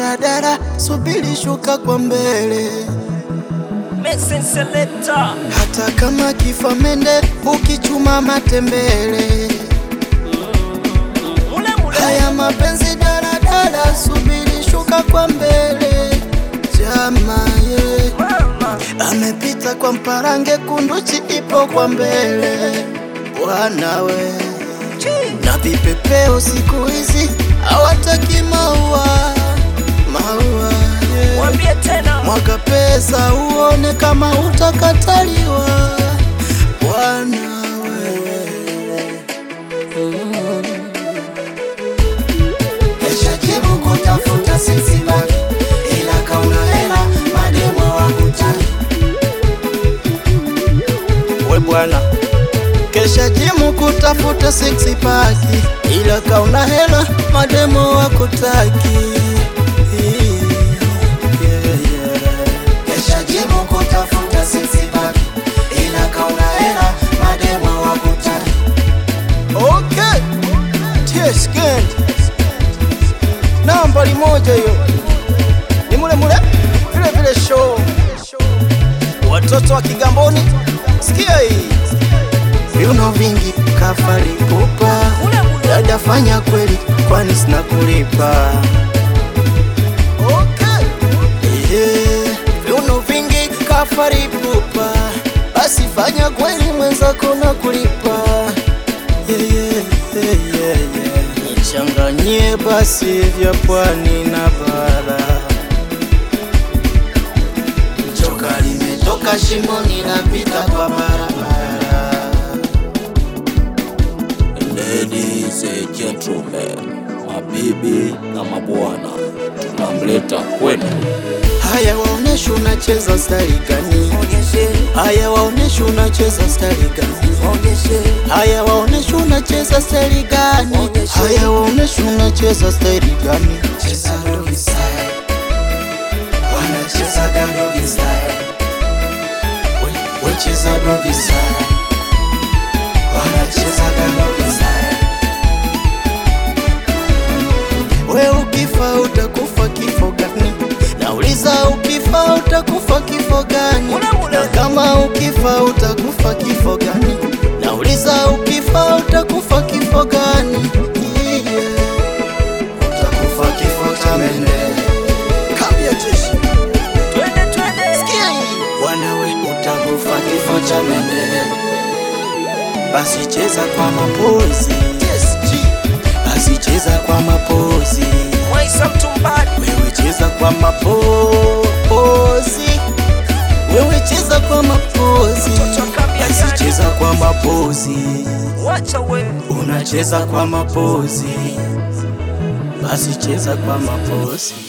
daradara, subiri shuka kwa mbele. Selector. Hata kama kifa mende, ukichuma matembele. Haya mapenzi daradara, subiri shuka kwa mbele. Jama ye amepita kwa mparange, kunduchi ipo kwa mbele. Wanawe na vipepeo siku hizi hawataki maua, maua yeah. Mwambie tena. Mwaga pesa uone kama utakataliwa. Wanawe Kesha jibu kutafuta sisi baki, ila kauna hela mademo wakutaki. we bwana, kesha jimu kutafuta six pack, ila kauna hela mademo wakutaki. Kesha jibu kutafuta sisi baki, ila kauna hela mademo wakutaki. Okay, yes, good. Nambari moja hiyo ni mule vile vile show. Watoto wa Kigamboni, sikia hii. Viuno vingi kafari kupa, dada fanya kweli kwani sina kulipa. Okay, viuno vingi kafari kupa, basi fanya kweli mwenzako na kulipa. Nichanganyie basi vya pwani na bara. Joka limetoka shimoni napita kwa barabara. Ladies and gentlemen, mabibi na mabwana, tunamleta kwenu. Haya waonesha unacheza style gani? Haya waonesha unacheza style gani? Haya waonesha unacheza style gani? Haya waonesha unacheza style gani? Cheza doggy style, wanacheza doggy style. We cheza doggy style, wanacheza doggy style. We ukifa utakufa kifo gani? Nauliza ukifa utakufa kifo gani? Na kama ukifa utakufa kifo gani? Nauliza ukifa utakufa kifo gani? Utakufa kifo cha mende. Kambia jeshi. Twende. Sikia hii. Wanawe Utakufa kifo cha mende. basi cheza kwa mapozi. Yes, G. Basi cheza kwa mapozi. Mwaisa Mtumbadi. Wewe cheza kwa mapozi. Wewe cheza kwa mapozi. Basi cheza kwa mapozi. Wacha we. Unacheza kwa mapozi. Basi cheza kwa mapozi.